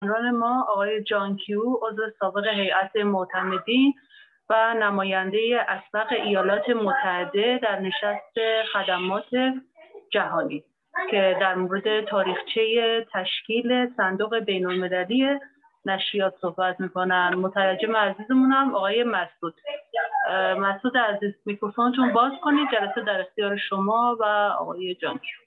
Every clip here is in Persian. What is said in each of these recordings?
همکاران ما آقای جان کیو، عضو سابق هیئت معتمدین و نماینده اسبق ایالات متحده در نشست خدمات جهانی که در مورد تاریخچه تشکیل صندوق بین‌المللی نشریات صحبت میکنن. مترجم عزیزمونم آقای مسعود. مسعود عزیز میکروفونتون باز کنید، جلسه در اختیار شما و آقای جان کیو.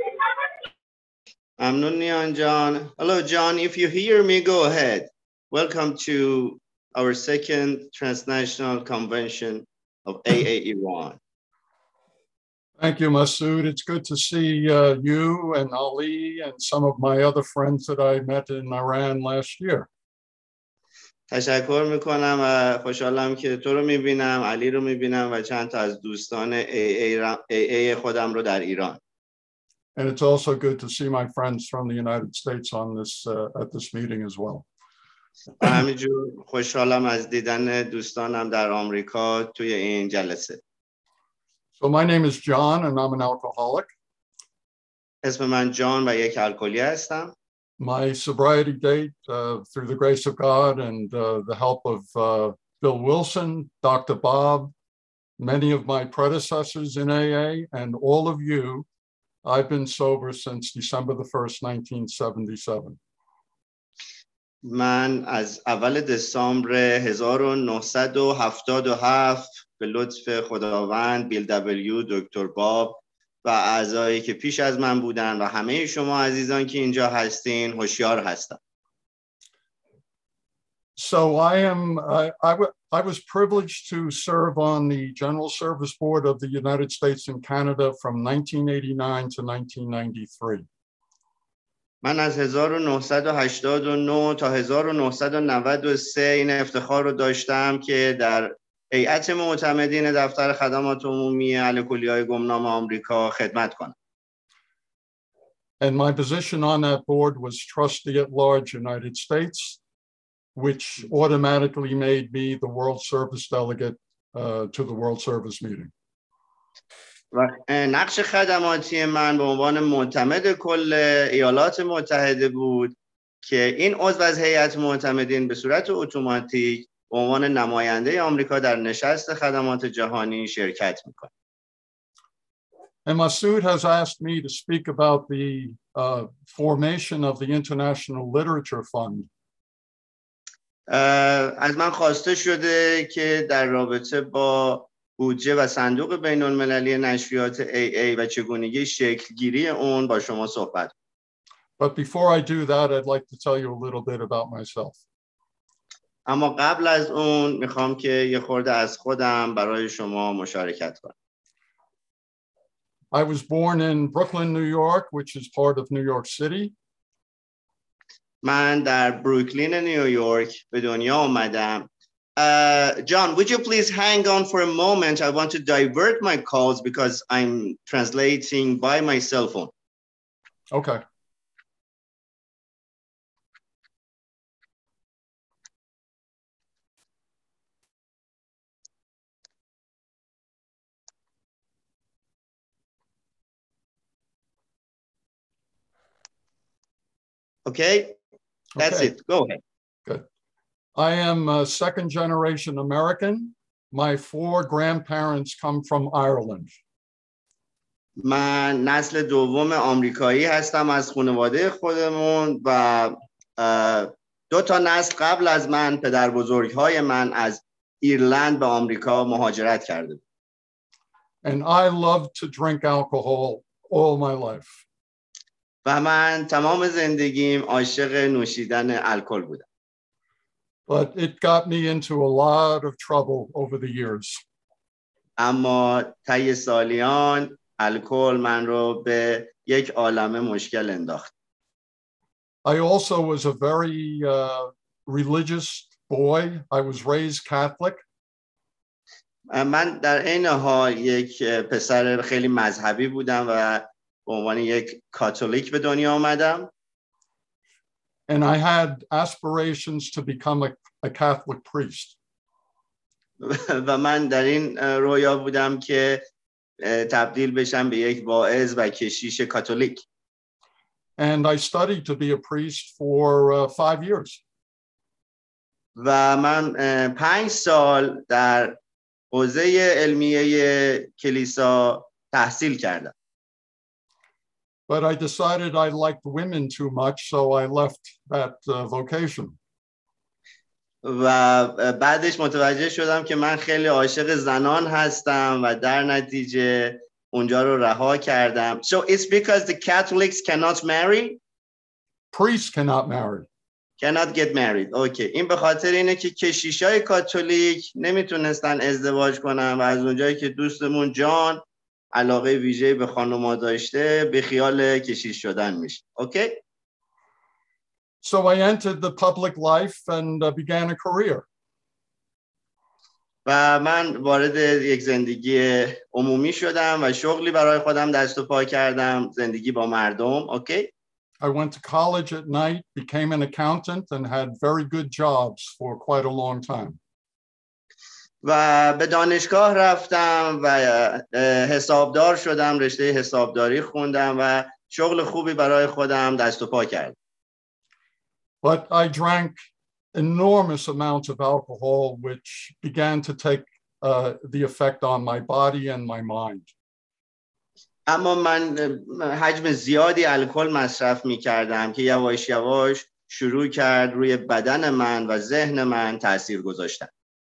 ممنون نیان جان. Hello John, if you hear me, go ahead. Welcome to our second transnational convention of AA Iran. Thank you, Masood. It's good to see you and Ali and some of my other friends that I met in Iran last year. تشکر میکنم و خوشحالم که تو رو میبینم، علی رو میبینم و چند تا از دوستان AA خودم رو در ایران. And it's also good to see my friends from the United States on this at this meeting as well. همینجور خوشحالم از دیدن دوستانم در آمریکا توی این جلسه. So my name is John and I'm an alcoholic. اسم من جان و یک الکلی هستم. My sobriety date through the grace of God and the help of Bill Wilson, Dr. Bob, many of my predecessors in AA and all of you, I've been sober since December the 1st, 1977. من از اول دسامبر 1977 به لطف خداوند بیل دبلیو، دکتر باب و اعضایی که پیش از من بودن و همه شما عزیزان که اینجا هستین هوشیار هستم. So I was privileged to serve on the General Service Board of the United States and Canada from 1989 to 1993. من از 1989 تا 1993 این افتخار رو داشتم که در هیئت معتمدین دفتر خدمات عمومی اهل کلیه‌های گمنام آمریکا خدمت کنم. And my position on that board was Trustee at Large United States, which automatically made me the World Service Delegate to the World Service Meeting. و نقش خدماتی من به عنوان معتمد کل ایالات متحده بود که این عضو از هیئت معتمدین به صورت اتوماتیک به عنوان نماینده آمریکا در نشست خدمات جهانی شرکت میکنه. And Masood has asked me to speak about the formation of the International Literature Fund. از من خواسته شده که در رابطه با بودجه و صندوق بین المللی نشریات AA و چگونگی شکلگیری اون با شما صحبت. But before I do that, I'd like to tell you a little bit about myself. اما قبل از اون میخوام که یه خورده از خودم برای شما مشارکت کنم. I was born in Brooklyn, New York, which is part of New York City. من در بروکلین نیویورک به دنیا آمدم. John, would you please hang on for a moment? I want to divert my calls because I'm translating by my cell phone. Okay. Okay, that's Okay. it. Go ahead. Good. I am a second generation American. My 4 grandparents come from Ireland. من نسل دوم آمریکایی هستم از خانواده خودمون و 2 تا نسل قبل از من پدر بزرگهای من از ایرلند به آمریکا مهاجرت کرده. And I love to drink alcohol all my life. و من تمام زندگیم عاشق نوشیدن الکل بودم. But it got me into a lot of trouble over the years. اما طی سالیان الکل من رو به یک عالمه مشکل انداخت. I also was a very religious boy. I was raised Catholic. من در این حال یک پسر خیلی مذهبی بودم و به عنوان یک کاتولیک به دنیا آمدم. And I had aspirations to become a Catholic priest. و من در این رویا بودم که تبدیل بشم به یک واعظ و کشیش کاتولیک. And I studied to be a priest for 5 years. و من 5 سال در حوزه علمیه کلیسا تحصیل کردم. But I decided I liked women too much, so I left that vocation. و بعدش متوجه شدم که من خیلی عاشق زنان هستم و در نتیجه اونجا رو رها کردم. So it's because the Catholics cannot marry? Priests cannot marry. Cannot get married. Okay. این به خاطر اینه که کشیشای کاتولیک نمیتونستن ازدواج کنن و از اونجایی که دوستمون جان علاقه ویژه‌ای به خانوما داشته به خیال کشیش شدن میشه. Okay? So I entered the public life and began a career. و من وارد یک زندگی عمومی شدم و شغلی برای خودم دست و پا کردم، زندگی با مردم. Okay? I went to college at night, became an accountant, and had very good jobs for quite a long time. و به دانشگاه رفتم و حسابدار شدم، رشته حسابداری خوندم و شغل خوبی برای خودم دست و پا کردم. But I drank enormous amounts of alcohol, which began to take the effect on my body and my mind. اما من حجم زیادی الکل مصرف می کردم که یواش یواش شروع کرد روی بدن من و ذهن من تأثیر گذاشتن.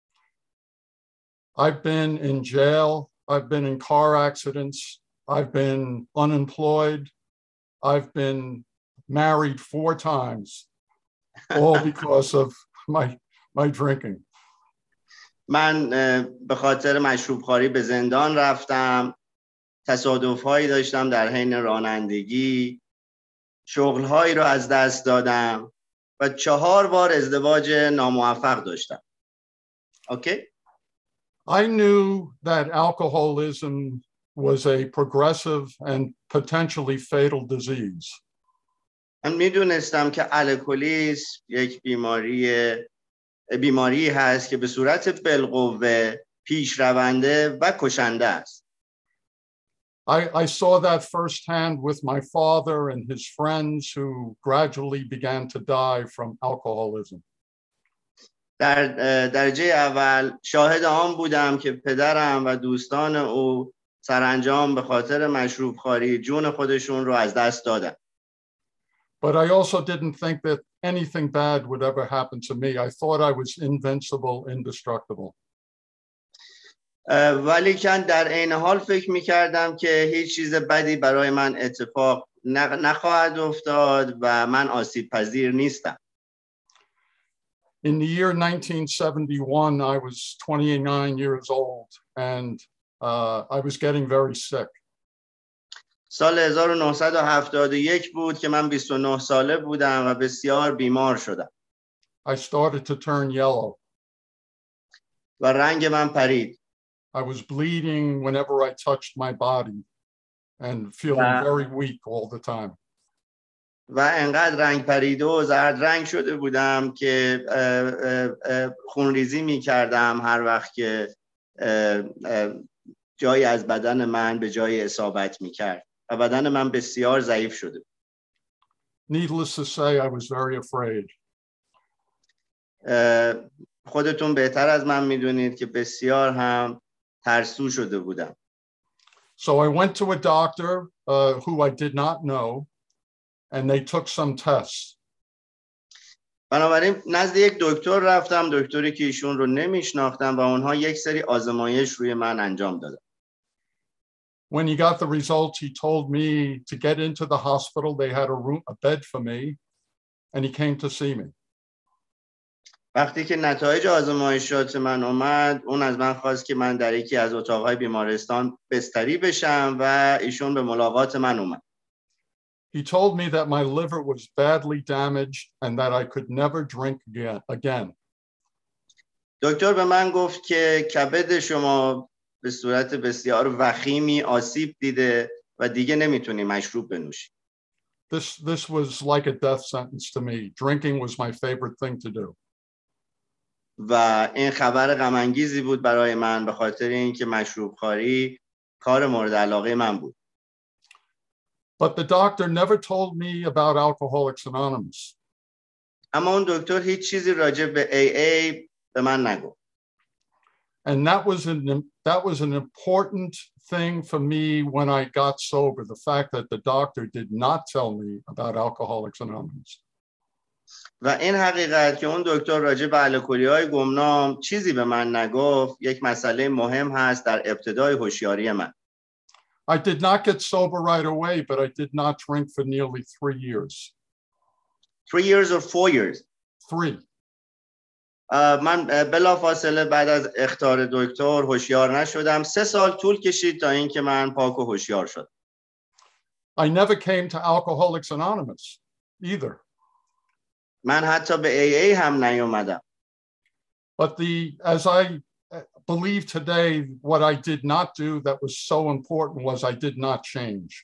I've been in jail. I've been in car accidents. I've been unemployed. I've been married 4 times, all because of my drinking. من به خاطر مشروب خواری به زندان رفتم. تصادف‌هایی داشتم در حین رانندگی. شغل‌هایی رو از دست دادم و 4 بار ازدواج ناموفق داشتم. Okay? I knew that alcoholism was a progressive and potentially fatal disease. من میدونستم که الکلیسم یک بیماری هست که به صورت بالقوه پیشرونده و کشنده است. I saw that firsthand with my father and his friends who gradually began to die from alcoholism. در درجه اول شاهد آن بودم که پدرم و دوستان او سرانجام به خاطر مشروب خواری جون خودشون رو از دست دادن. But I also didn't think that anything bad would ever happen to me. I thought I was invincible, indestructible. ولی کن در عین حال فکر می‌کردم که هیچ چیز بدی برای من اتفاق نخواهد افتاد و من آسیب پذیر نیستم. In the year 1971, I was 29 years old and I was getting very sick. سال 1971 بود که من 29 ساله بودم و بسیار بیمار شدم. I started to turn yellow. و رنگ من پرید. I was bleeding whenever I touched my body and feeling very weak all the time. و انقدر رنگ پریده و زرد رنگ شده بودم که خونریزی می کردم هر وقت که جایی از بدن من به جای اصابت می کرد و بدن من بسیار ضعیف شده. Needless to say, I was very afraid. خودتون بهتر از من میدونید که بسیار هم ترسو شده بودم. So I went to a doctor who I did not know, and they took some tests. بنابراین نزد یک دکتر رفتم، دکتری که ایشون رو نمیشناختم و اونها یک سری آزمایش روی من انجام دادن. When he got the results, he told me to get into the hospital. They had a bed for me, and he came to see me. وقتی که نتایج آزمایشات من اومد، اون از من خواست که من در یکی از اتاقهای بیمارستان بستری بشم و ایشون به ملاقات من اومد. He told me that my liver was badly damaged and that I could never drink again. دکتر به من گفت که کبد شما به صورت بسیار وخیمی آسیب دیده و دیگه نمیتونی مشروب بنوشی. This was like a death sentence to me. Drinking was my favorite thing to do. و این خبر غم انگیزی بود برای من به خاطر اینکه مشروب خواری کار مورد علاقه من بود. But the doctor never told me about Alcoholics Anonymous. اما اون دکتر هیچ چیزی راجع به AA به من نگفت. And that was an important thing for me when I got sober, the fact that the doctor did not tell me about Alcoholics Anonymous. و این حقیقت که اون دکتر راجع به الکلی‌های گمنام چیزی به من نگفت یک مسئله مهم هست در ابتدای هوشیاری من. I did not get sober right away, but I did not drink for nearly 3 years. 3 years or 4 years? 3. من بلافاصله بعد از اخطار دکتر هوشیار نشدم. 3 سال طول کشید تا اینکه من پاک و هوشیار شدم. I never came to Alcoholics Anonymous either. من حتی به AA هم نیومدم. But as I believe today, what I did not do that was so important was I did not change.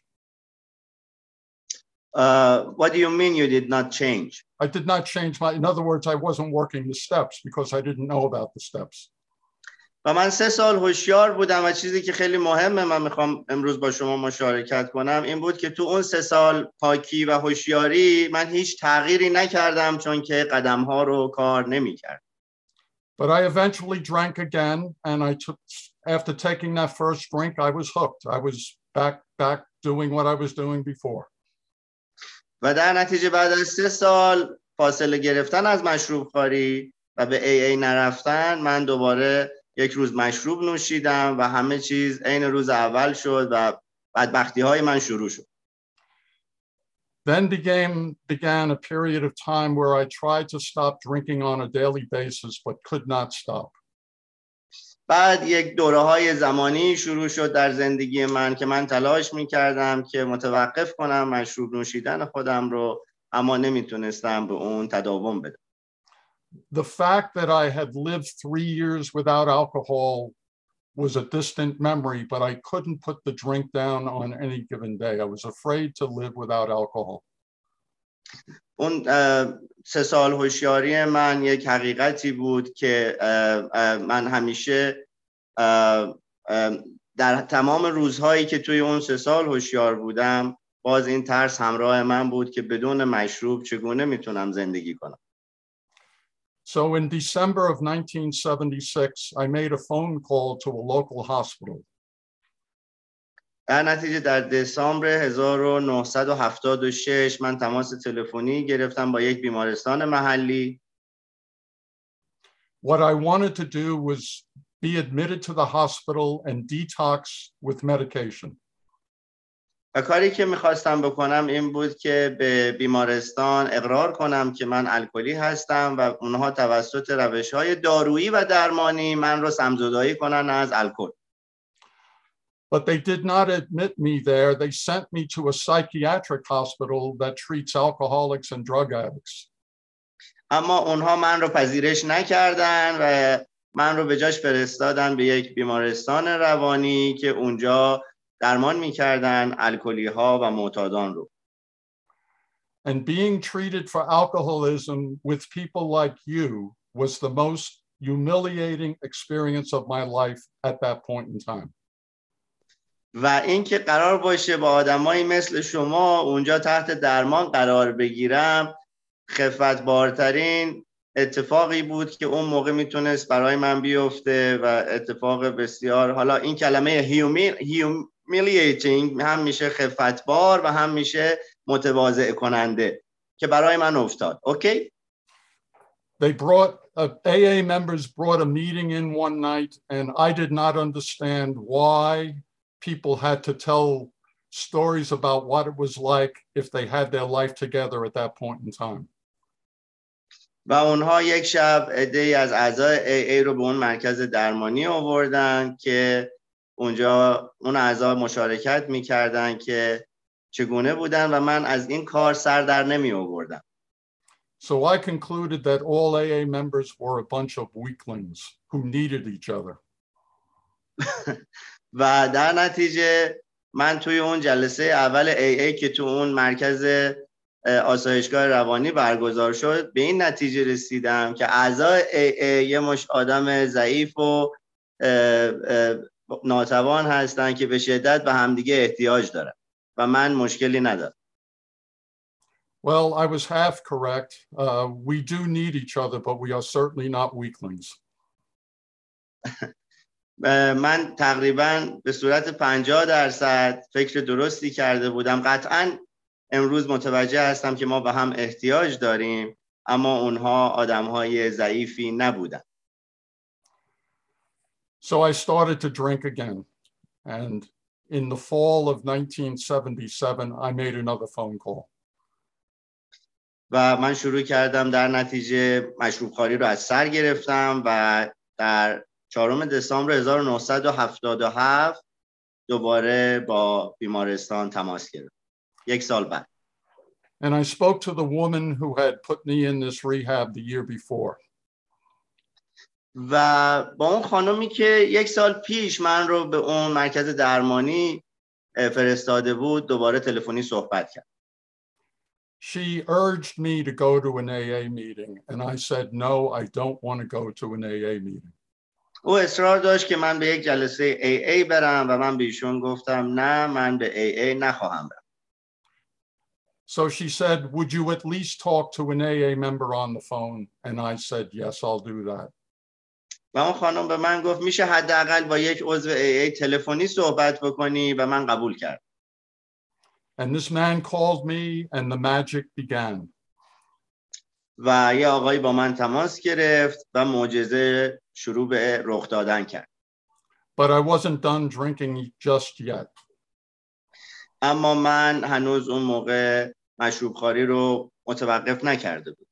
What do you mean you did not change? I did not change in other words, I wasn't working the steps because I didn't know about the steps. و من 3 سال هوشیار بودم و چیزی که خیلی مهمه من میخوام امروز با شما مشارکت کنم این بود که تو اون 3 سال پاکی و هوشیاری من هیچ تغییری نکردم چون که قدم‌ها رو کار نمی‌کرد. But I eventually drank again, and after taking that first drink, I was hooked. I was back doing what I was doing before. و در نتیجه بعد از 3 سال فاصله گرفتن از مشروب خواری و به AA نرفتن من دوباره یک روز مشروب نوشیدم و همه چیز عین روز اول شد و بدبختی‌های من شروع شد. Then began a period of time where I tried to stop drinking on a daily basis but could not stop. بعد یک دوره‌های زمانی شروع شد در زندگی من که من تلاش می‌کردم که متوقف کنم مشروب نوشیدن خودم رو اما نمیتونستم به اون تداوم بدم. The fact that I had lived 3 years without alcohol was a distant memory, but I couldn't put the drink down on any given day. I was afraid to live without alcohol. اون 3 سال هوشیاری من یک حقیقتی بود که من همیشه در تمام روزهایی که توی اون 3 سال هوشیار بودم باز این ترس همراه من بود که بدون مشروب چگونه میتونم زندگی کنم. So in December of 1976, I made a phone call to a local hospital. در نتیجه در دسامبر 1976 من تماس تلفنی گرفتم با یک بیمارستان محلی. What I wanted to do was be admitted to the hospital and detox with medication. و کاری که میخواستم بکنم این بود که به بیمارستان اقرار کنم که من الکلی هستم و اونها توسط روش‌های دارویی و درمانی من رو سمزدایی کنن از الکل. But they did not admit me there. They sent me to a psychiatric hospital that treats alcoholics and drug addicts. اما اونها من رو پذیرش نکردن و من رو به جاش فرستادن به یک بیمارستان روانی که اونجا درمان می‌کردن الکلی‌ها و معتادان رو. And being treated for alcoholism with people like you was the most humiliating experience of my life at that point in time. و اینکه قرار باشه با آدمایی مثل شما اونجا تحت درمان قرار بگیرم خفتبارترین اتفاقی بود که اون موقع میتونست برای من بیفته و اتفاق بسیار حالا این کلمه humiliating هم میشه خفتبار و هم میشه متواضع کننده که برای من افتاد. اوکی؟ They AA members brought a meeting in one night and I did not understand why people had to tell stories about what it was like if they had their life together at that point in time. و اونها یک شب عده‌ای از اعضای AA رو به اون مرکز درمانی آوردن که اونجا اون اعضا مشارکت می‌کردن که چگونه بودن و من از این کار سر در نمی آوردم. So I concluded that all AA members were a bunch of weaklings who needed each other. و در نتیجه من توی اون جلسه اول AA که تو اون مرکز آسایشگاه روانی برگزار شد به این نتیجه رسیدم که اعضای AA یه مش آدم ضعیف و ناتوان هستن که به شدت به همدیگه احتیاج دارن. و من مشکلی ندارم. Well, I was half correct. We do need each other, but we are certainly not weaklings. من تقریبا به صورت 50% فکر درستی کرده بودم. قطعاً امروز متوجه هستم که ما به هم احتیاج داریم، اما اونها آدم‌های ضعیفی نبودن. So I started to drink again. And in the fall of 1977, I made another phone call. و من شروع کردم در نتیجه مشروب خواری رو از سر گرفتم و در 4 دسامبر 1977 دوباره با بیمارستان تماس گرفتم. 1 سال بعد. And I spoke to the woman who had put me in this rehab the year before. و با اون خانمی که 1 سال پیش من رو به اون مرکز درمانی فرستاده بود دوباره تلفنی صحبت کرد. She urged me to go to an AA meeting, and I said, no, I don't want to go to an AA meeting. او اصرار داشت که من به یک جلسه AA برم و من به ایشون گفتم نه، من به AA نخواهم برم. So she said, would you at least talk to an AA member on the phone? And I said, yes, I'll do that. و اون خانم به من گفت میشه حداقل با یک عضو AA تلفنی صحبت بکنی و من قبول کردم. And this man called me and the magic began. و یه آقایی با من تماس گرفت و معجزه شروع به رخ دادن کرد. But I wasn't done drinking just yet. اما من هنوز اون موقع مشروب خواری رو متوقف نکرده بود.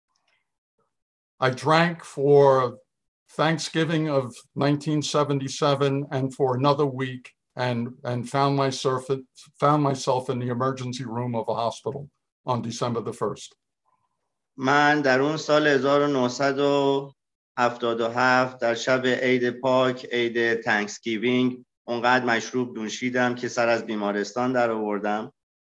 I drank for Thanksgiving of 1977 and for another week and found myself in the emergency room of a hospital on December the 1st. من در اون سال 1977 در شب عید پاک، عید تانکسگیوینگ، اونقدر مشروب نوشیدم که سر از بیمارستان در آوردم.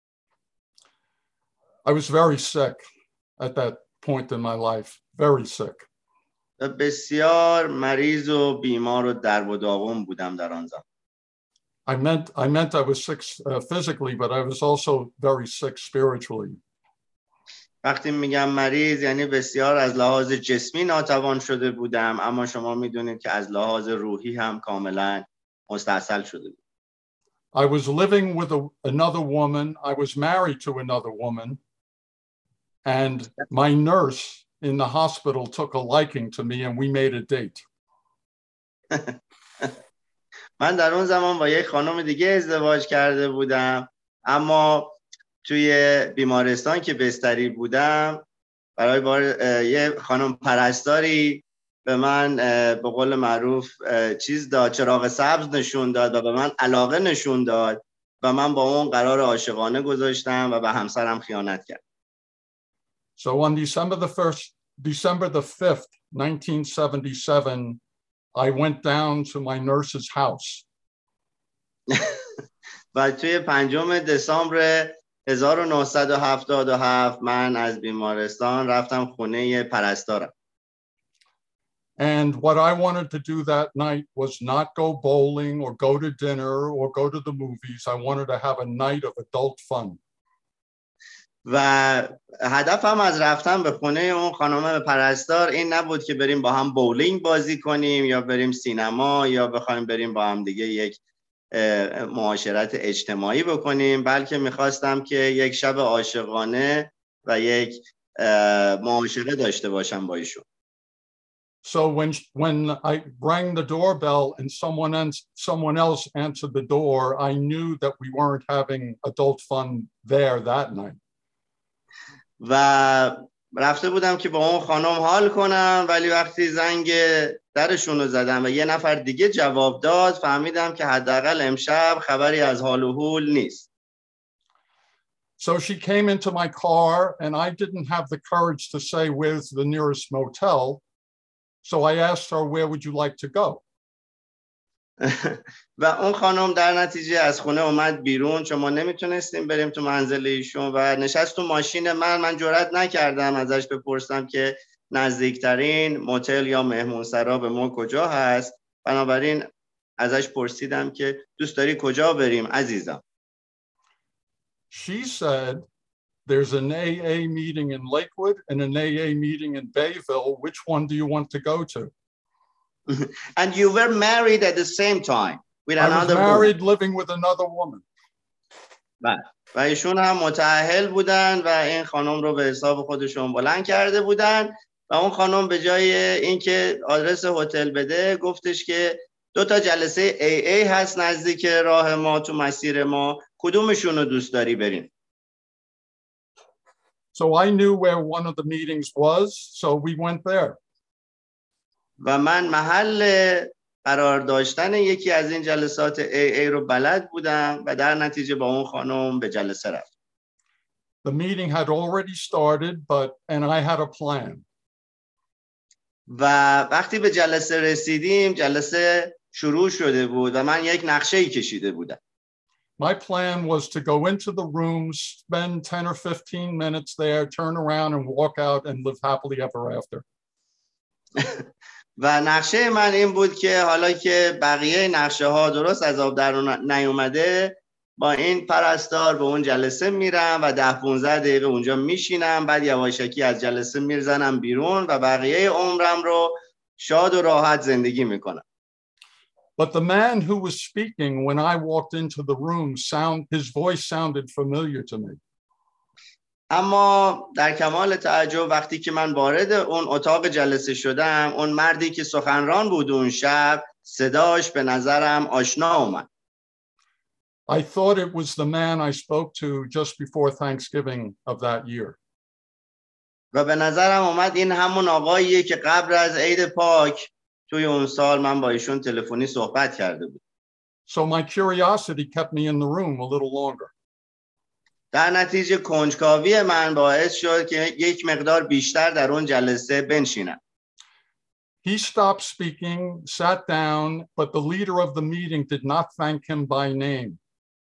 I was very sick at that point in my life, very sick. بسیار مریض و بیمار و درب و داغون بودم در آن زمان. I meant I was sick physically, but I was also very sick spiritually. وقتی میگم مریض یعنی بسیار از لحاظ جسمی ناتوان شده بودم، اما شما میدونید که از لحاظ روحی هم کاملا مستاصل شده بود. I was living with another woman. I was married to another woman. And my nurse in the hospital took a liking to me and we made a date. من در اون زمان با یک خانم دیگه ازدواج کرده بودم، اما توی بیمارستان که بستری بودم برای یه خانم پرستاری به من به قول معروف چیز داد، چراغ سبز نشون داد و به من علاقه نشون داد و من با اون قرار عاشقانه گذاشتم و به همسرم خیانت کردم. So on December the 5th, 1977, I went down to my nurse's house. و توی 5 دسامبر 1977 من از بیمارستان رفتم خونه پرستارم. And what I wanted to do that night was not go bowling or go to dinner or go to the movies. I wanted to have a night of adult fun. و هدفم از رفتن به خونه اون خانم پرستار این نبود که بریم با هم بولینگ بازی کنیم یا بریم سینما یا بخوایم بریم با هم دیگه یک معاشرت اجتماعی بکنیم، بلکه میخواستم که یک شب عاشقانه و یک معاشره داشته باشم با ایشون. So when I rang the doorbell and someone else answered the door, I knew that we weren't having adult fun there that night. و رفته بودم که با اون خانم حال کنم، ولی وقتی زنگ درشون رو زدم و یه نفر دیگه جواب داد فهمیدم که حداقل امشب خبری از حال و هول نیست. So she came into my car and I didn't have the courage to say where's the nearest motel. So I asked her, where would you like to go? و اون خانم در نتیجه از خونه اومد بیرون، چون ما نمیتونستیم بریم تو منزل ایشون و نشست تو ماشین من جرئت نکردم ازش بپرسم که نزدیکترین موتل یا مهمونسرا به ما کجا هست، بنابراین ازش پرسیدم که دوست داری کجا بریم عزیزم. she said, there's an AA meeting in Lakewood and an AA meeting in Bayville. Which one do you want to go to? And you were married at the same time with I was another married, woman. living with another woman. و ایشون هم متأهل بودن و این خانم رو به حساب خودشون بلند کرده بودن و اون خانم به جای اینکه آدرس هتل بده گفتش که 2 تا جلسه AA هست نزدیک راه ما تو مسیر ما، کدومشون رو دوست داری بریم؟ So I knew where one of the meetings was, so we went there. و من محل قرار داشتن یکی از این جلسات AA رو بلد بودم و در نتیجه با اون خانم به جلسه رفتم. The meeting had already started, and I had a plan. و وقتی به جلسه رسیدیم جلسه شروع شده بود و من یک نقشه‌ای کشیده بودم. My plan was to go into the rooms, spend 10 or 15 minutes there, turn around and walk out and live happily ever after. و نقشه من این بود که حالا که بقیه نقشه ها درست از آب در نیومده با این پرستار به اون جلسه میرم و 10-15 دقیقه اونجا میشینم، بعد یواشکی از جلسه میرزنم بیرون و بقیه عمرم رو شاد و راحت زندگی میکنم. But the man who was speaking when I walked into the room, his voice sounded familiar to me. اما در کمال تعجب وقتی که من وارد اون اتاق جلسه شدم، اون مردی که سخنران بود اون شب صداش به نظرم آشنا اومد. I thought it was the man I spoke to just before Thanksgiving of that year. و به نظرم اومد این همون آقاییه که قبل از عید پاک توی اون سال من با ایشون تلفنی صحبت کرده بود. So my curiosity kept me in the room a little longer. در نتیجه کنجکاوی من باعث شد که یک مقدار بیشتر در اون جلسه بنشینم. He stopped speaking, sat down, but the leader of the meeting did not thank him by name.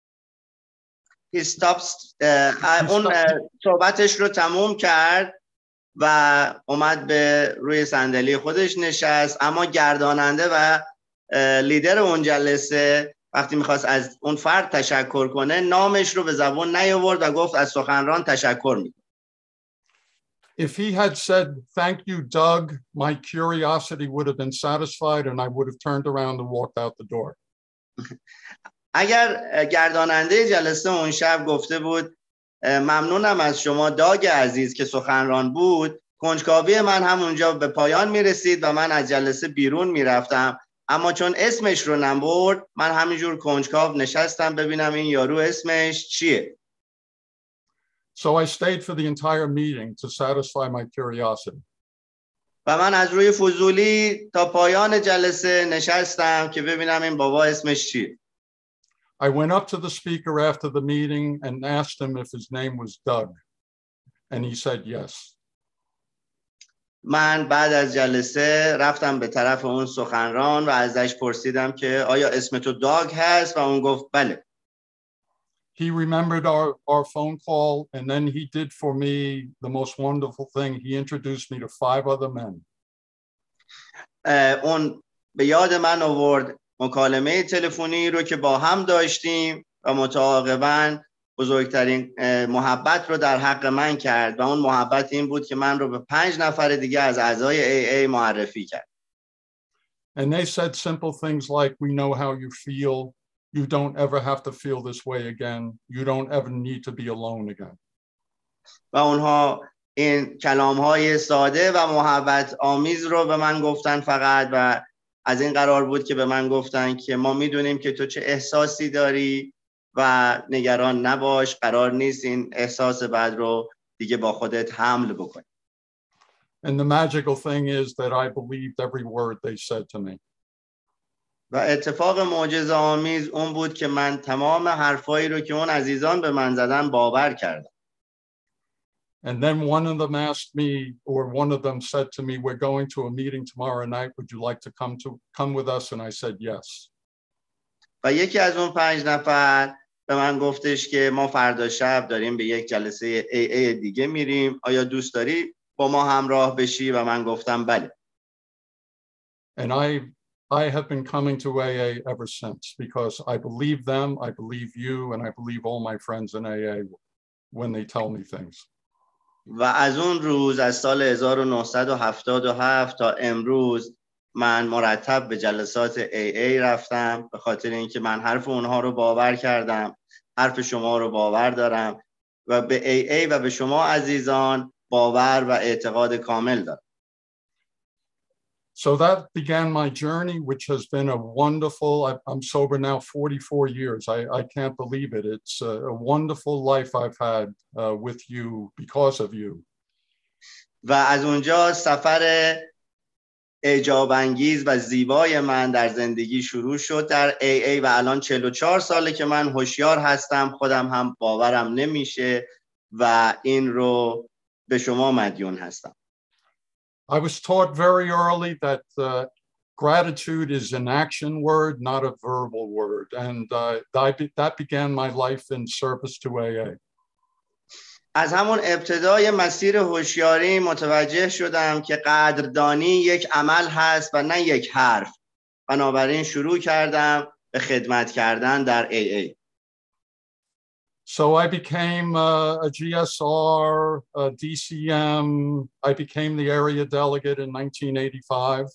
اون صحبتش رو تموم کرد و اومد به روی صندلی خودش نشست، اما گرداننده و لیدر اون جلسه وقتی میخواست از اون فرد تشکر کنه نامش رو به زبان نیاورد و گفت از سخنران تشکر میکنم. If he had said, thank you, Doug, my curiosity would have been satisfied and I would have turned around and walked out the door. اگر گرداننده جلسه اون شب گفته بود ممنونم از شما داگ عزیز که سخنران بود، کنجکاوی من همونجا به پایان میرسید و من از جلسه بیرون میرفتم، اما چون اسمش رو نبرد من همینجور کنجکاو نشستم ببینم این یارو اسمش چیه. So I stayed for the entire meeting to satisfy my curiosity. و من از روی فضولی تا پایان جلسه نشستم که ببینم این بابا اسمش چیه. I went up to the speaker after the meeting and asked him if his name was Doug, and he said yes. من بعد از جلسه رفتم به طرف اون سخنران و ازش پرسیدم که آیا اسم تو داگ هست و اون گفت بله. He remembered our phone call, and then he did for me the most wonderful thing. He introduced me to 5 other men. اون به یاد من آورد مکالمه تلفنی رو که با هم داشتیم و متعاقباً بزرگترین محبت رو در حق من کرد و اون محبت این بود که من رو به 5 نفر دیگه از اعضای AA معرفی کرد. And they said simple things like, we know how you feel. You don't ever have to feel this way again. You don't ever need to be alone again. و اونها این کلام‌های ساده و محبت آمیز رو به من گفتن فقط و از این قرار بود که به من گفتن که ما میدونیم که تو چه احساسی داری و نگران نباش، قرار نیست این احساس بعد رو دیگه با خودت حمل بکنی. And the magical thing is that I believed every word they said to me. و اتفاق معجزه آمیز اون بود که من تمام حرفایی رو که اون عزیزان به من زدن باور کردم. And then one of them asked me, or one of them said to me, we're going to a meeting tomorrow night. Would you like to come with us? And I said, yes. و یکی از اون 5 نفر به من گفتش که ما فردا شب داریم به یک جلسه AA دیگه میریم. آیا دوست داری با ما همراه بشی؟ و من گفتم بله. And I I have been coming to AA ever since because I believe them, I believe you, and I believe all my friends in AA when they tell me things. و از اون روز از سال 1977 تا امروز من مرتب به جلسات AA رفتم به خاطر اینکه من حرف اونها رو باور کردم، حرف شما رو باور دارم و به AA و به شما عزیزان باور و اعتقاد کامل دارم. So that began my journey, which has been a wonderful, I'm sober now 44 years. I can't believe it. It's a wonderful life I've had with you because of you. و از اونجا سفر اعجاب انگیز و زیبای من در زندگی شروع شد در AA و الان 44 ساله که من هوشیار هستم، خودم هم باورم نمیشه و این رو به شما مدیون هستم. I was taught very early that gratitude is an action word, not a verbal word. And that began my life in service to AA. از همون ابتدای مسیر هوشیاری متوجه شدم که قدردانی یک عمل هست و نه یک حرف. بنابراین شروع کردم به خدمت کردن در AA. So I became a GSR, a DCM. I became the area delegate in 1985.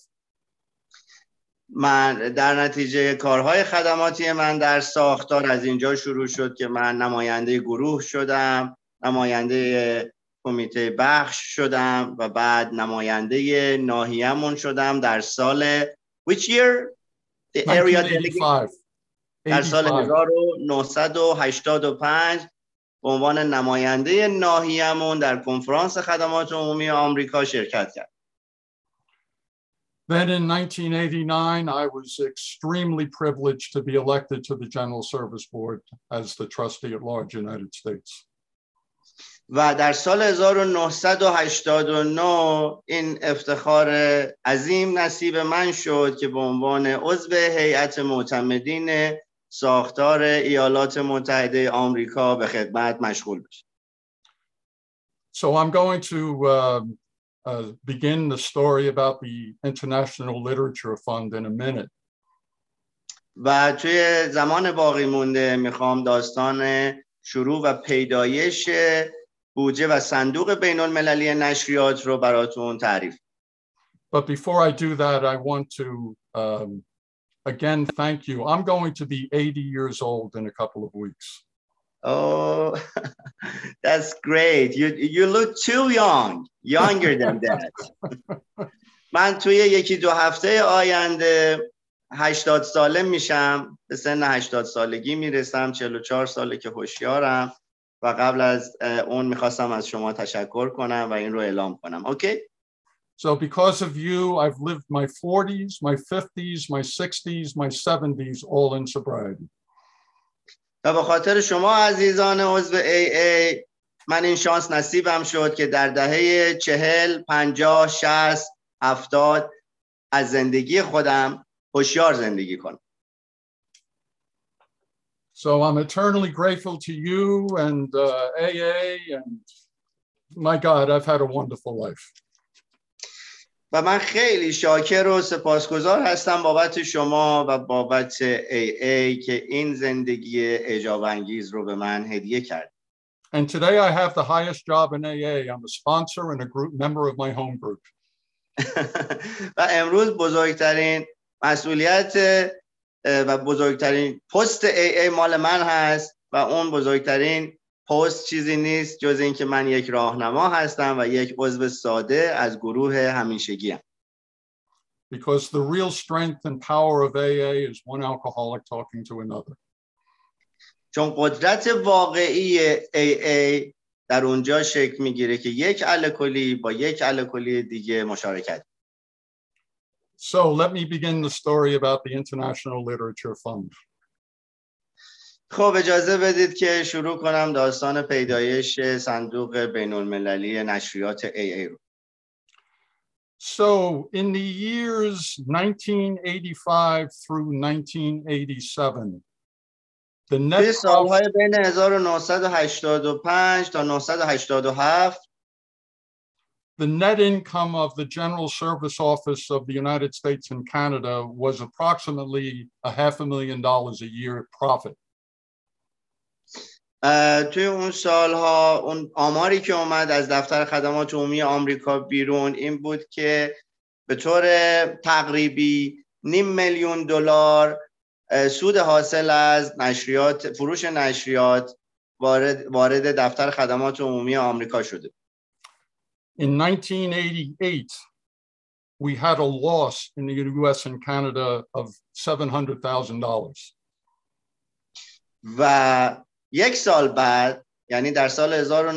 من در نتیجه کارهای خدماتی من در ساختار از اینجا شروع شد که من نماینده گروه شدم، نماینده کمیته بخش شدم و بعد نماینده ناحیه‌مون شدم در سال which year? The area delegate. در سال 1985 به عنوان نماینده ناحیه‌مون در کنفرانس خدمات عمومی آمریکا شرکت کرد. Then in 1989, I was extremely privileged to be elected to the General Service Board as the trustee at large United States. و در سال 1989 این افتخار عظیم نصیب من شد که به عنوان عضو هیئت معتمدین ساختار ایالات متحده آمریکا به خدمت مشغول بشم. So I'm going to begin the story about the International Literature Fund in a minute. و توی زمان باقی مونده میخوام داستان شروع و پیدایش بودجه و صندوق بین المللی نشریات رو براتون تعریف. But before I do that, I want to again thank you. I'm going to be 80 years old in a couple of weeks. Oh, that's great. You look too young, younger than that. من توی یکی دو هفته آینده 80 ساله میشم، به سن 80 سالگی میرسم، 44 ساله که هوشیارم و قبل از اون میخواستم از شما تشکر کنم و این رو اعلام کنم. Okay? So because of you, I've lived my 40s, my 50s, my 60s, my 70s all in sobriety. و به خاطر شما عزیزان عضو AA من این شانس نصیبم شد که در دهه 40, 50, 60, 70 از زندگی خودم هوشیار زندگی کنم. So I'm eternally grateful to you and AA and my God, I've had a wonderful life. و من خیلی شاکر و سپاسگزار هستم بابت شما و بابت AA که این زندگی اعجاب انگیز رو به من هدیه کرد. And today I have the highest job in AA. I'm a sponsor and a group member of my home group. و امروز بزرگترین مسئولیت و بزرگترین پست AA مال من هست و اون بزرگترین پست چیزی نیست جز این که من یک راهنما هستم و یک عضو ساده از گروه همیشگیم. Because the real strength and power of AA is one alcoholic talking to another. چون قدرت واقعی AA در اونجا شکل میگیره که یک الکلی با یک الکلی دیگه مشارکت. So let me begin the story about the International Literature Fund. خب اجازه بدید که شروع کنم داستان پیدایش صندوق بین المللی نشریات AA رو. So in the years 1985 through 1987, the net سالهای بین 1985 تا 1987 the net income of the General Service Office of the United States and Canada was approximately $500,000 a year profit. توی اون سالها اون آماری که اومد از دفتر خدمات عمومی آمریکا بیرون این بود که به طور تقریبی $500,000 سود حاصل از نشریات، فروش نشریات وارد دفتر خدمات عمومی آمریکا شده. In 1988, we had a loss in the US and Canada of $700,000. و یک سال بعد، یعنی در سال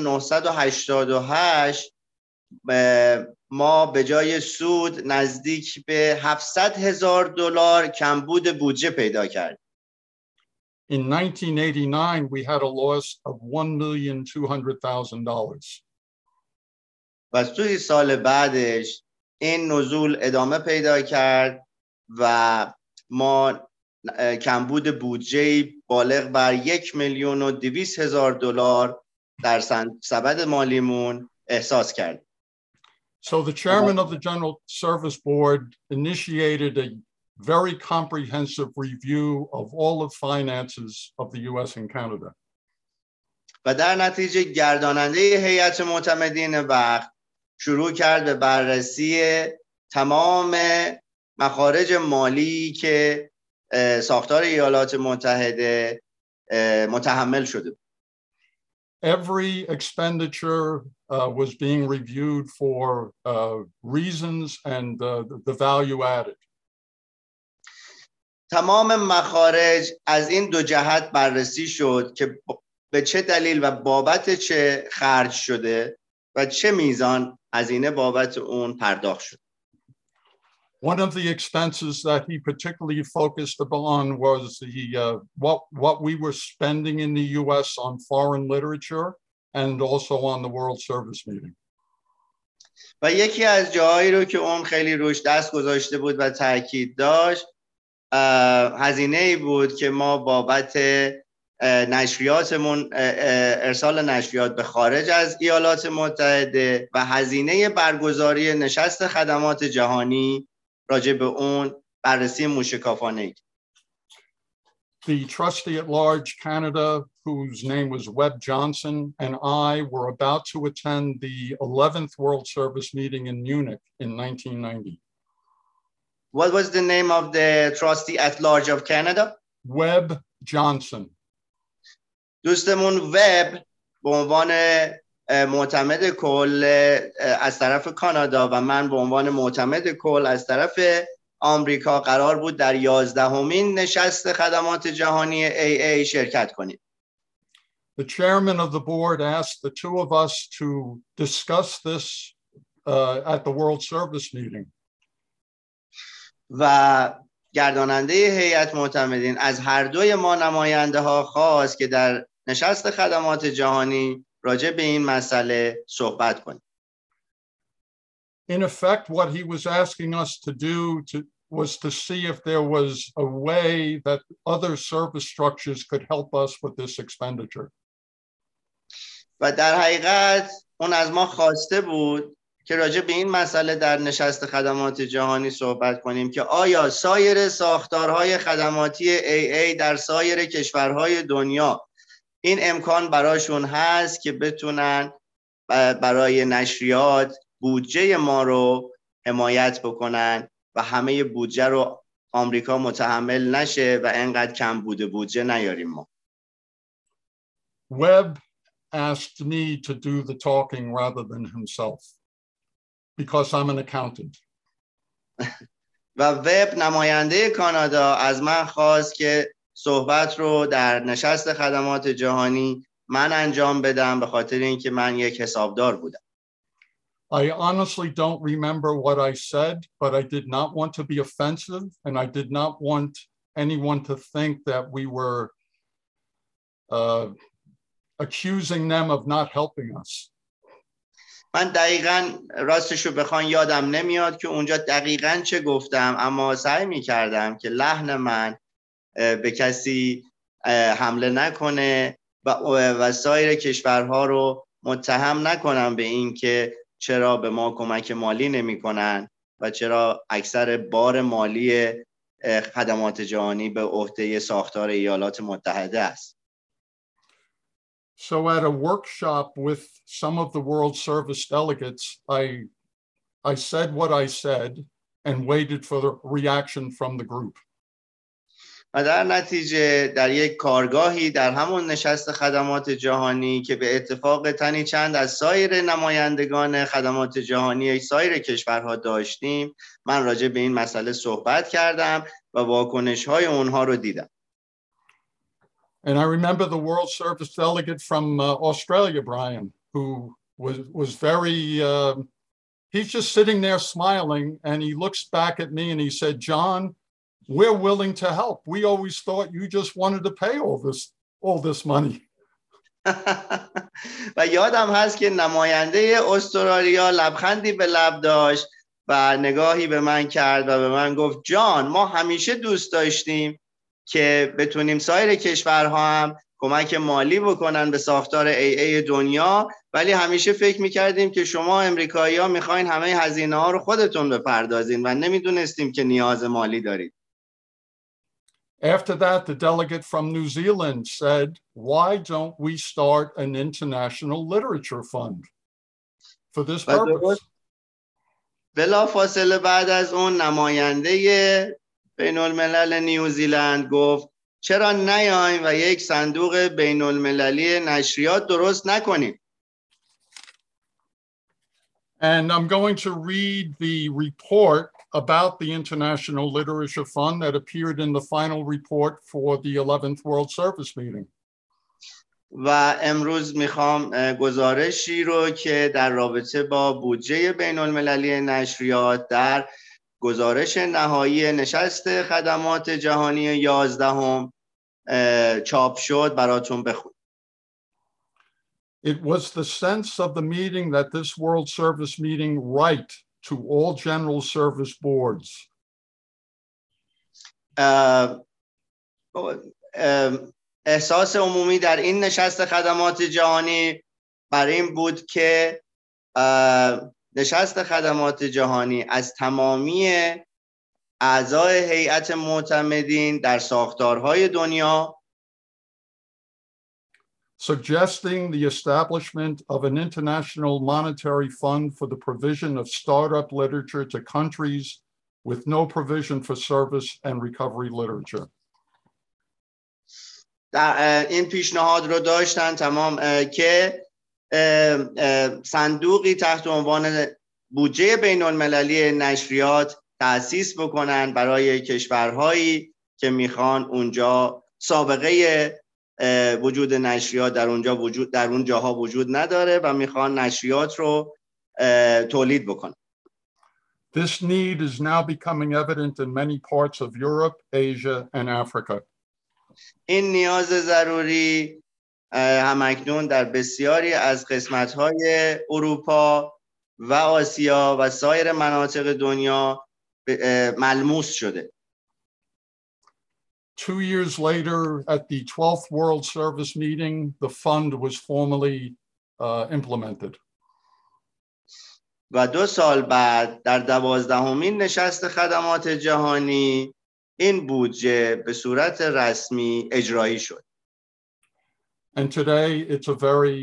1988 ما به جای سود نزدیک به $700,000 کمبود بودجه پیدا کردیم. In 1989, we had a loss of $1,200,000. و توی سال بعدش این نزول ادامه پیدا کرد و ما کمبود بودجه بالغ بر $1,200,000 در سبد مالیمون احساس کرد. So the chairman of the General Service Board initiated a very comprehensive review of all the finances of the US and Canada. و در نتیجه گرداننده هیئت معتمدین وقت شروع کرد به بررسی تمام مخارج مالی که ساختار ایالات متحده متحمل شده. Every expenditure was being reviewed for reasons and the value added. تمام مخارج از این دو جهت بررسی شد که به چه دلیل و بابت چه خرج شده و چه میزان هزینه بابت اون پرداخت شد. One of the expenses that he particularly focused upon was the what we were spending in the US on foreign literature and also on the World Service meeting. و یکی از جاهایی رو که اون خیلی روش دست گذاشته بود و تاکید داشت هزینه‌ای بود که ما بابت نشریاتمون ارسال نشریات به خارج از ایالات متحده و هزینه برگزاری نشست خدمات جهانی راجع به اون بررسی موشکافانه. The trustee at large Canada, whose name was Webb Johnson, and I were about to attend the 11th World Service meeting in Munich in 1990. What was the name of the trustee at large of Canada? Webb Johnson. دوستمون وب به عنوان معتمد کل از طرف کانادا و من به عنوان معتمد کل از طرف آمریکا قرار بود در 11مین نشست خدمات جهانی AA شرکت کنیم. The chairman of the board asked the two of us to discuss this at the World Service meeting. و گرداننده هیئت معتمدین از هر دوی ما نماینده ها خواست که در نشست خدمات جهانی راجع به این مسئله صحبت کنیم. In effect, what he was asking us to do was to see if there was a way that other service structures could help us with this expenditure. و در حقیقت اون از ما خواسته بود که راجع به این مسئله در نشست خدمات جهانی صحبت کنیم که آیا سایر ساختارهای خدماتی AA در سایر کشورهای دنیا این امکان براشون هست که بتونن برای نشریات بودجه ما رو حمایت بکنن و همه بودجه رو آمریکا متحمل نشه و انقدر کم بوده بودجه نیاریم ما. Webb asked me to do the talking rather than himself because I'm an accountant. و وب نماینده کانادا از من خواست که صحبت رو در نشست خدمات جهانی من انجام بدم به خاطر اینکه من یک حسابدار بودم. I honestly don't remember what I said, but I did not want to be offensive and I did not want anyone to think that we were accusing them of not helping us. من دقیقاً راستشو بخوان یادم نمیاد که اونجا دقیقاً چه گفتم، اما سعی میکردم که لحن من به کسی حمله نکنه و سایر کشورها رو متهم نکنم به این که چرا به ما کمک مالی نمی‌کنن و چرا اکثر بار مالی خدمات جهانی به عهده ساختار ایالات متحده است. So at a workshop with some of the World Service delegates, I said what I said and waited for the reaction from the group. و در نتیجه در یک کارگاهی در همون نشست خدمات جهانی که به اتفاق تنی چند از سایر نمایندگان خدمات جهانی سایر کشورها داشتیم، من راجع به این مسئله صحبت کردم و واکنش‌های اونها رو دیدم. And I remember the World Service delegate from Australia, Brian, who was very, he's just sitting there smiling, and he looks back at me and he said, John, we're willing to help. We always thought you just wanted to pay all this money. و یادم هست که نماینده استرالیا لبخندی به لب داشت و نگاهی به من کرد و به من گفت جان، ما همیشه دوست داشتیم که بتونیم سایر کشورها هم کمک مالی بکنن به ساختار AA دنیا، ولی همیشه فکر میکردیم که شما امریکایی‌ها میخواین همه هزینه ها رو خودتون بپردازین و نمیدونستیم که نیاز مالی دارید. After that, the delegate from New Zealand said, why don't we start an international literature fund for this purpose? بلا فاصله بعد از اون نماینده بین الملل نیوزیلند گفت چرا نیایم و یک صندوق بین المللی نشریات درست نکنیم. And I'm going to read the report about the International Literature Fund that appeared in the final report for the 11th World Service Meeting. و امروز میخوام گزارشی رو که در رابطه با بودجه بین المللی نشریات در گزارش نهایی نشست خدمات جهانی 11ام چاپ شد براتون بخونم. It was the sense of the meeting that this World Service meeting write to all general service boards. احساس عمومی در این نشست خدمات جهانی بر این بود که نشست خدمات جهانی از تمامی اعضای هیئت معتمدین در ساختارهای دنیا suggesting the establishment of an international monetary fund for the provision of startup literature to countries with no provision for service and recovery literature. در این پیشنهاد رو داشتن تمام که صندوقی تحت عنوان بودجه بین المللی نشریات تأسیس بکنن برای کشورهایی که میخوان اونجا سابقه وجود نشریات در اونجاها وجود نداره و میخوان نشریات رو تولید بکنن. This need is now becoming evident in many parts of Europe, Asia, and Africa. این نیاز ضروری همکنون در بسیاری از قسمت‌های اروپا و آسیا و سایر مناطق دنیا ملموس شده. 2 years later, at the 12th World Service meeting, the fund was formally implemented. و 2 سال بعد در 12مین نشست خدمات جهانی این بودجه به صورت رسمی اجرایی شد. And today it's a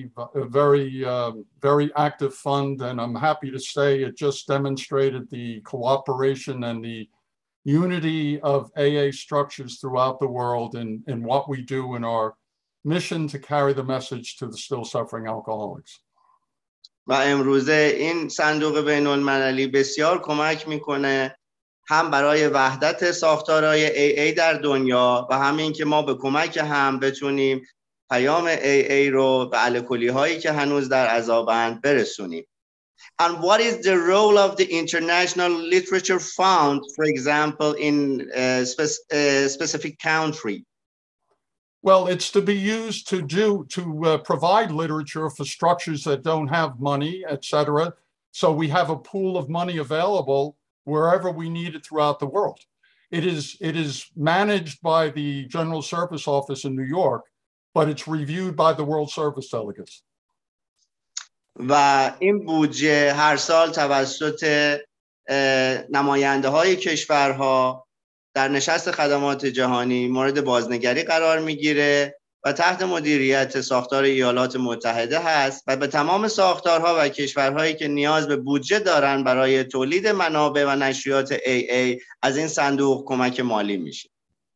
very active fund, and I'm happy to say it just demonstrated the cooperation and the unity of AA structures throughout the world in what we do in our mission to carry the message to the still suffering alcoholics. و امروزه این صندوق بین المللی بسیار کمک میکنه هم برای وحدت ساختارهای AA در دنیا و همین که ما به کمک هم بتونیم پیام AA رو به الکلی هایی که هنوز در عذابند برسونیم. And what is the role of the International Literature Fund, for example, in a specific country? Well, it's to be used to provide literature for structures that don't have money, etc. So we have a pool of money available wherever we need it throughout the world. It is managed by the General Service Office in New York, but it's reviewed by the World Service delegates. و این بودجه هر سال توسط نماینده های کشورها در نشست خدمات جهانی مورد بازنگری قرار میگیره و تحت مدیریت ساختار ایالات متحده هست و به تمام ساختارها و کشورهایی که نیاز به بودجه دارن برای تولید منابع و نشریات AA از این صندوق کمک مالی میشه.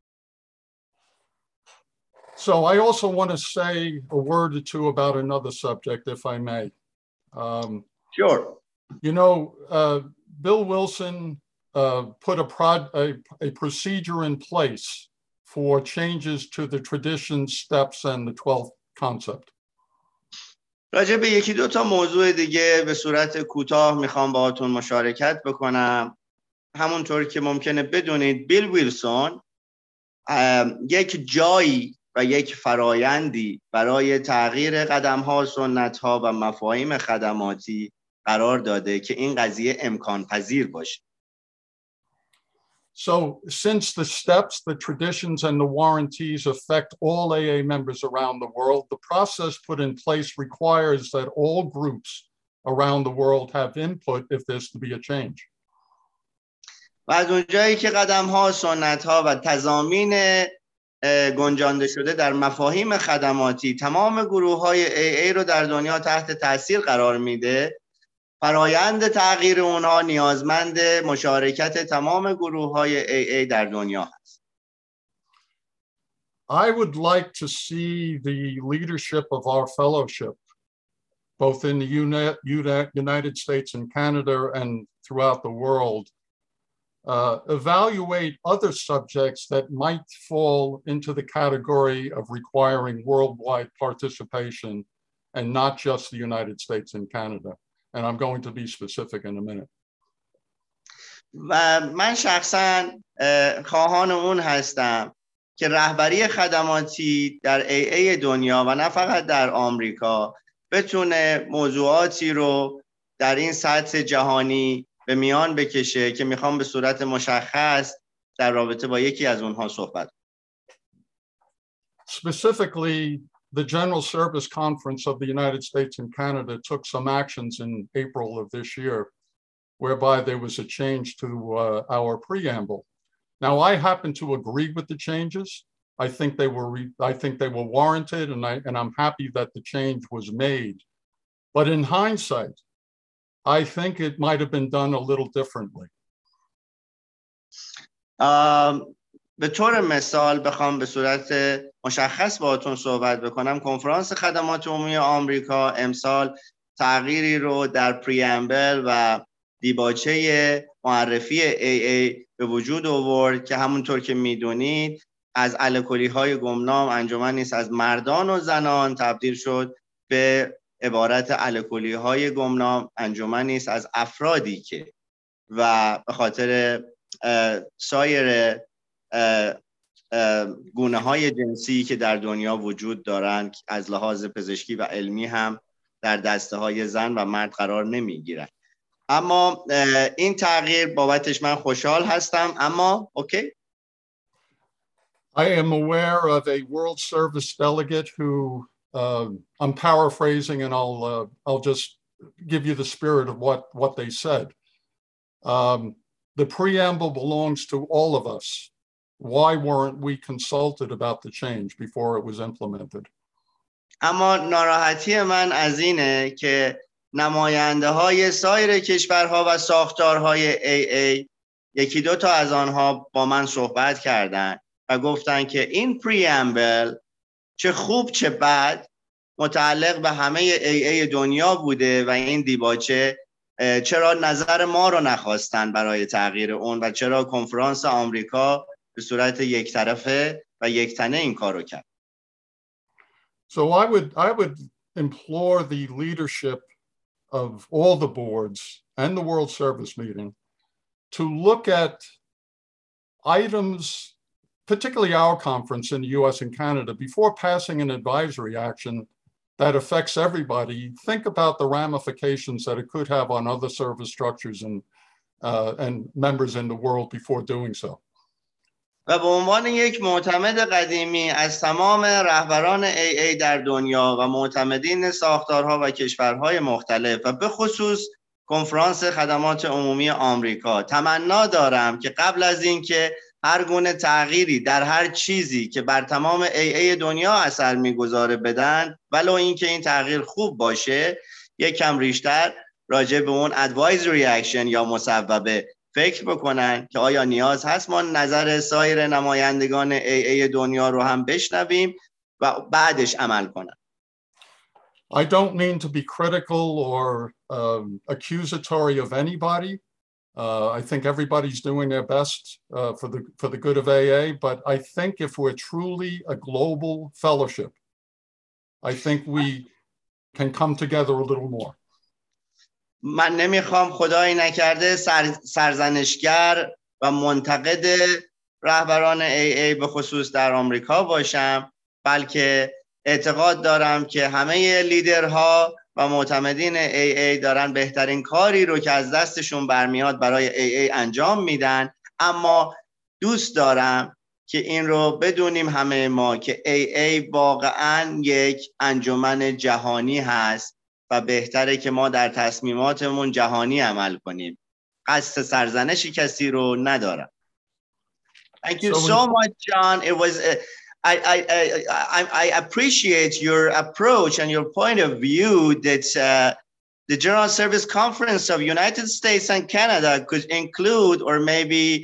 So I also want to say a word or two about another subject, if I may. Sure. You know, Bill Wilson put a procedure in place for changes to the traditions, steps, and the 12th concept. راجع به یکی دو تا موضوع دیگه به صورت کوتاه میخوام باهاتون مشارکت بکنم. همونطور که ممکنه بدونید بیل ویلسون یک جایی و یک فرایندی برای تغییر قدم‌ها، سنت‌ها و مفاهیم خدماتی قرار داده که این قضیه امکان پذیر باشه. So since the steps, the traditions, and the warranties affect all AA members around the world, the process put in place requires that all groups around the world have input if there's to be a change. و از اونجایی که قدم‌ها، سنت‌ها و تضامین گنجانده شده در مفاهیم خدماتی تمام گروه‌های AA رو در دنیا تحت تاثیر قرار میده، فرایند تغییر اونها نیازمند مشارکت تمام گروه‌های AA در دنیا هست. I would like to see the leadership of our fellowship, both in the United States and Canada and throughout the world, evaluate other subjects that might fall into the category of requiring worldwide participation and not just the United States and Canada. And I'm going to be specific in a minute. و من شخصا خواهان اون هستم که رهبری خدماتی در AA دنیا و نه فقط در آمریکا بتونه موضوعاتی رو در این سطح جهانی به میان بکشه که میخوام به صورت مشخص در رابطه با یکی از اونها صحبت. Specifically, the General Service Conference of the United States and Canada took some actions in April of this year, whereby there was a change to our preamble. Now, I happen to agree with the changes. I think they were warranted, and I'm happy that the change was made. But in hindsight, I think it might have been done a little differently. به طور مثال بخوام به صورت مشخص باهاتون صحبت بکنم، کنفرانس خدمات عمومی آمریکا امسال تغییری رو در پریامبل و دیباچه معرفی AA به وجود آورد که همونطور که میدونید از الکلی‌های گمنام انجمنی است از مردان و زنان تبدیل شد به عبارت الکلی‌های گمنام انجمنی است از افرادی که و به خاطر سایر گونه‌های جنسی که در دنیا وجود دارند از لحاظ پزشکی و علمی هم در دسته‌های زن و مرد قرار نمی‌گیرند. اما این تغییر بابتش من خوشحال هستم. اما اوکی. I am aware of a World Service delegate who I'm paraphrasing, and I'll just give you the spirit of what they said. The preamble belongs to all of us. Why weren't we consulted about the change before it was implemented? اما ناراحتی من از اینه که نماینده های سایر کشورها و ساختارهای AA یکی دو تا از آنها با من صحبت کردن و گفتن که این پریامبل چه خوب چه بد متعلق به همه AA دنیا بوده و این دیباچه چرا نظر ما رو نخواستن برای تغییر اون و چرا کنفرانس آمریکا به صورت یک طرفه و یک تنه این کار رو کرد. So I would implore the leadership of all the boards and the World Service meeting to look at items, particularly our conference in the US and Canada, before passing an advisory action that affects everybody. Think about the ramifications that it could have on other service structures and members in the world before doing so. و به عنوان یک معتمد قدیمی از تمام رهبران AA در دنیا و معتمدین ساختارها و کشورهای مختلف و به خصوص کنفرانس خدمات عمومی آمریکا تمنا دارم که قبل از اینکه هر گونه تغییری در هر چیزی که بر تمام AA دنیا اثر میگذاره بدن، ولو اینکه این تغییر خوب باشه، یک کم ریشتر راجع به اون advisory action یا مصوبه فکر بکنن که آیا نیاز هست ما نظر سایر نمایندگان AA دنیا رو هم بشنویم و بعدش عمل کنن. I don't mean to be critical or accusatory of anybody. I think everybody's doing their best for the good of AA, but I think if we're truly a global fellowship, I think we can come together a little more. من نمیخوام خدایی نکرده سرزنشگر و منتقد رهبران AA به خصوص در آمریکا باشم، بلکه اعتقاد دارم که همه لیدرها و معتمدین AA دارن بهترین کاری رو که از دستشون برمیاد برای AA انجام میدن، اما دوست دارم که این رو بدونیم همه ما که AA واقعا یک انجمن جهانی هست و بهتره که ما در تصمیماتمون جهانی عمل کنیم. قصد سرزنشی کسی رو ندارم. Thank you so much, John. It was I appreciate your approach and your point of view that the General Service Conference of United States and Canada could include, or maybe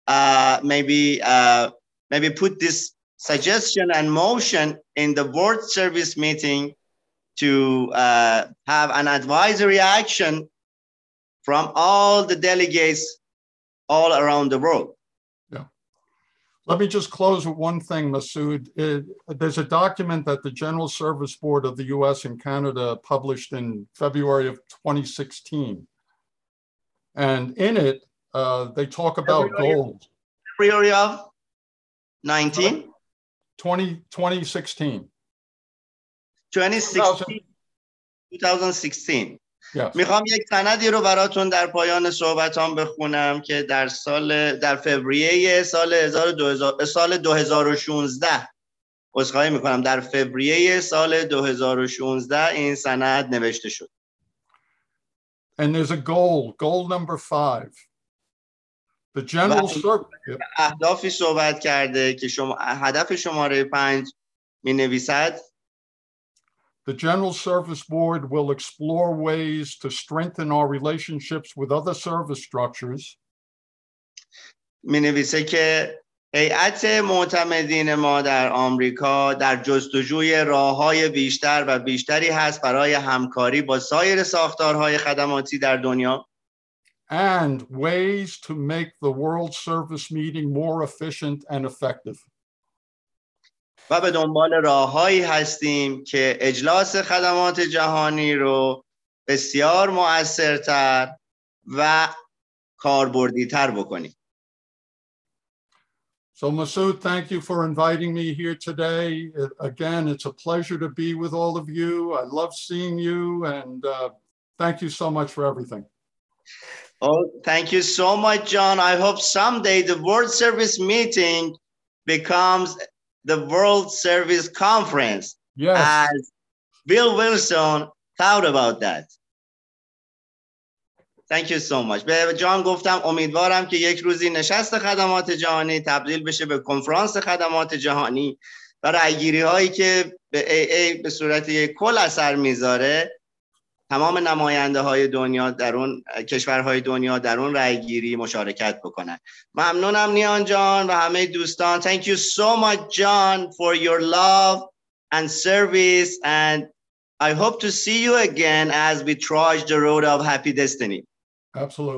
put this suggestion and motion in the World Service meeting to have an advisory action from all the delegates all around the world. Yeah. Let me just close with one thing, Masood. There's a document that the General Service Board of the US and Canada published in February of 2016. And in it, they talk about goals. February of 2016. 2016. Yes. میخوام یک سندی رو براتون در پایان صحبتام بخونم که در فوریه سال 2016 عذرخواهی میکنم در فوریه سال 2016 این سند نوشته شد. And there's a goal number 5. The general اهدافی صحبت کرده که هدف شماره 5 می نویسد The General Service Board will explore ways to strengthen our relationships with other service structures. می نویسه که هیئت معتمدین ما در آمریکا در جستجوی راه‌های بیشتر و بیشتری هست برای همکاری با سایر ساختارهای خدماتی در دنیا. And ways to make the World Service meeting more efficient and effective. و به دنبال راه‌هایی هستیم که اجلاس خدمات جهانی رو بسیار مؤثرتر و کاربردی‌تر بکنیم. So Masood, thank you for inviting me here today. Again, it's a pleasure to be with all of you. I love seeing you, and thank you so much for everything. Oh, thank you so much, John. I hope someday the World Service meeting becomes the World Service Conference. Yes. As Bill Wilson thought about that. Thank you so much. به جان گفتم امیدوارم که یک روزی نشست خدمات جهانی تبدیل بشه به کنفرانس خدمات جهانی و رأیگیری هایی که به AA به صورت یک کل اثر میذاره تمام نماینده های دنیا در اون کشورهای دنیا در اون رأیگیری مشارکت بکنن. ممنونم نیان جان و همه دوستان. Thank you so much, John, for your love and service, and I hope to see you again as we trudge the road of happy destiny. Absolutely.